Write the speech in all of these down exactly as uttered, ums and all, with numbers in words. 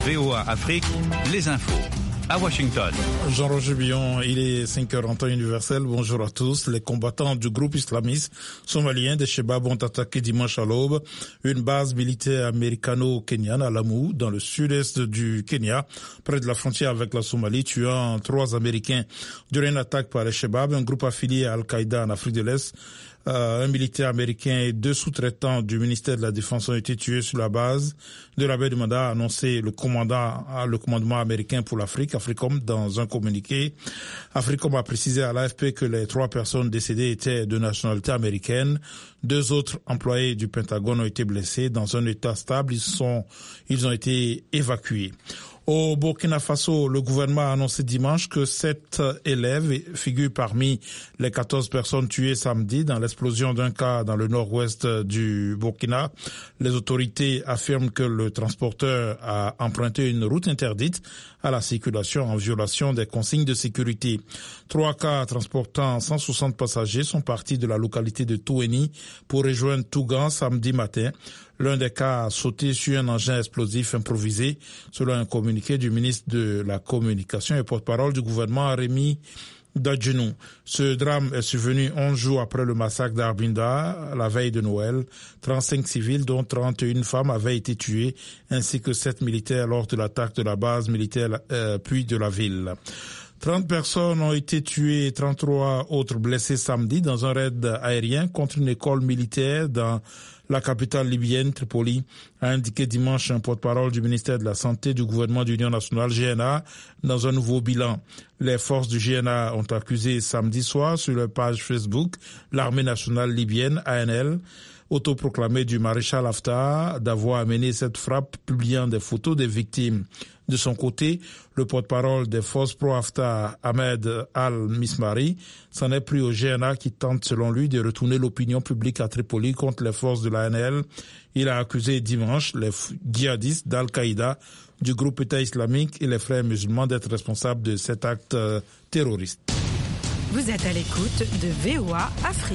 V O A Afrique, les infos. À Washington. Jean-Roger Billon, il est cinq heures en temps universel. Bonjour à tous. Les combattants du groupe islamiste somalien des Chebab ont attaqué dimanche à l'aube une base militaire américano-kenyane à Lamu, dans le sud-est du Kenya, près de la frontière avec la Somalie, tuant trois Américains durant une attaque par les Chebab, un groupe affilié à Al-Qaïda en Afrique de l'Est. Euh, un militaire américain et deux sous-traitants du ministère de la Défense ont été tués sur la base de la baie du Manda, a annoncé le commandant, le commandement américain pour l'Afrique, Africom, dans un communiqué. Africom a précisé à l'A F P que les trois personnes décédées étaient de nationalité américaine. Deux autres employés du Pentagone ont été blessés dans un état stable. Ils sont, ils ont été évacués. Au Burkina Faso, le gouvernement a annoncé dimanche que sept élèves figurent parmi les quatorze personnes tuées samedi dans l'explosion d'un cas dans le nord-ouest du Burkina. Les autorités affirment que le transporteur a emprunté une route interdite à la circulation en violation des consignes de sécurité. Trois cars transportant cent soixante passagers sont partis de la localité de Toueni pour rejoindre Tougan samedi matin. L'un des cas a sauté sur un engin explosif improvisé, selon un communiqué du ministre de la Communication et porte-parole du gouvernement, Rémi Dadjenou. Ce drame est survenu onze jours après le massacre d'Arbinda, la veille de Noël. trente-cinq civils, dont trente et une femmes, avaient été tués, ainsi que sept militaires lors de l'attaque de la base militaire euh, puis de la ville. trente personnes ont été tuées et trente-trois autres blessées samedi dans un raid aérien contre une école militaire dans la capitale libyenne, Tripoli, a indiqué dimanche un porte-parole du ministère de la Santé du gouvernement d'Union nationale, G N A, dans un nouveau bilan. Les forces du G N A ont accusé samedi soir sur leur page Facebook l'armée nationale libyenne, A N L, autoproclamée du maréchal Haftar, d'avoir amené cette frappe, publiant des photos des victimes. De son côté, le porte-parole des forces pro-Haftar, Ahmed Al-Mismari, s'en est pris au G N A qui tente, selon lui, de retourner l'opinion publique à Tripoli contre les forces de l'A N L. Il a accusé dimanche les djihadistes d'Al-Qaïda, du groupe État islamique et les frères musulmans d'être responsables de cet acte euh, terroriste. Vous êtes à l'écoute de V O A Afrique.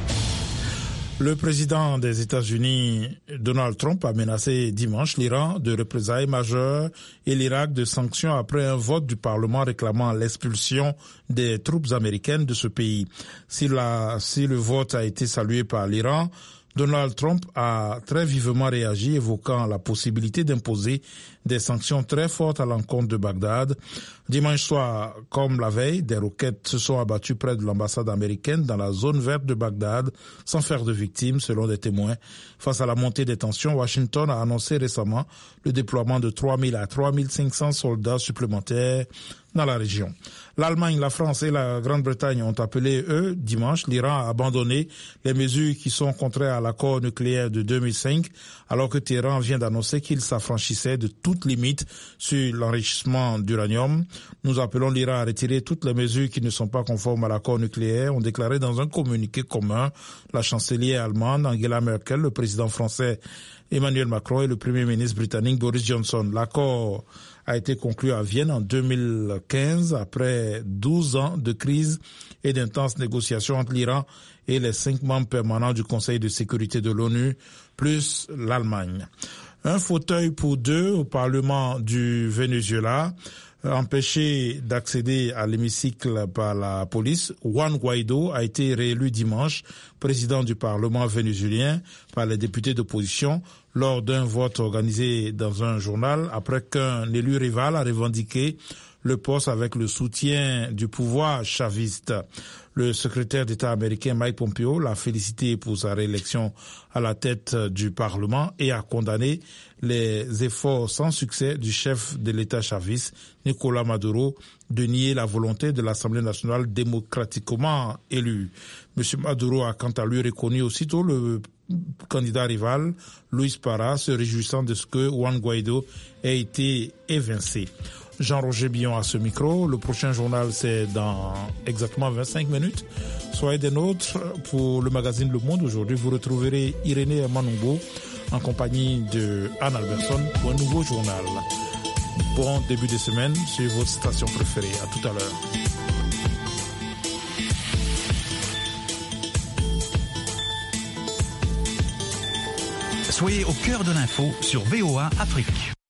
Le président des États-Unis, Donald Trump, a menacé dimanche l'Iran de représailles majeures et l'Irak de sanctions après un vote du Parlement réclamant l'expulsion des troupes américaines de ce pays. Si, la, si le vote a été salué par l'Iran, Donald Trump a très vivement réagi, évoquant la possibilité d'imposer des sanctions très fortes à l'encontre de Bagdad. Dimanche soir, comme la veille, des roquettes se sont abattues près de l'ambassade américaine dans la zone verte de Bagdad, sans faire de victimes, selon des témoins. Face à la montée des tensions, Washington a annoncé récemment le déploiement de trois mille à trois mille cinq cents soldats supplémentaires dans la région. L'Allemagne, la France et la Grande-Bretagne ont appelé, eux, dimanche, l'Iran à abandonner les mesures qui sont contraires à l'accord nucléaire de deux mille cinq, alors que Téhéran vient d'annoncer qu'il s'affranchissait de toute limite sur l'enrichissement d'uranium. Nous appelons l'Iran à retirer toutes les mesures qui ne sont pas conformes à l'accord nucléaire, ont déclaré dans un communiqué commun la chancelière allemande Angela Merkel, le président français Emmanuel Macron et le premier ministre britannique Boris Johnson. L'accord a été conclu à Vienne en deux mille quinze après douze ans de crise et d'intenses négociations entre l'Iran et les cinq membres permanents du Conseil de sécurité de l'ONU, plus l'Allemagne. Un fauteuil pour deux au Parlement du Venezuela. Empêché d'accéder à l'hémicycle par la police, Juan Guaido a été réélu dimanche président du Parlement vénézuélien par les députés d'opposition lors d'un vote organisé dans un journal après qu'un élu rival a revendiqué le poste avec le soutien du pouvoir chaviste. Le secrétaire d'État américain Mike Pompeo l'a félicité pour sa réélection à la tête du Parlement et a condamné les efforts sans succès du chef de l'État chaviste, Nicolás Maduro, de nier la volonté de l'Assemblée nationale démocratiquement élue. M. Maduro a quant à lui reconnu aussitôt le candidat rival, Luis Parra, se réjouissant de ce que Juan Guaido ait été évincé. Jean-Roger Billon à ce micro. Le prochain journal, c'est dans exactement vingt-cinq minutes. Soyez des nôtres pour le magazine Le Monde. Aujourd'hui, vous retrouverez Irénée Manumbo en compagnie de Anne Alberson pour un nouveau journal. Bon début de semaine sur votre station préférée. À tout à l'heure. Soyez au cœur de l'info sur V O A Afrique.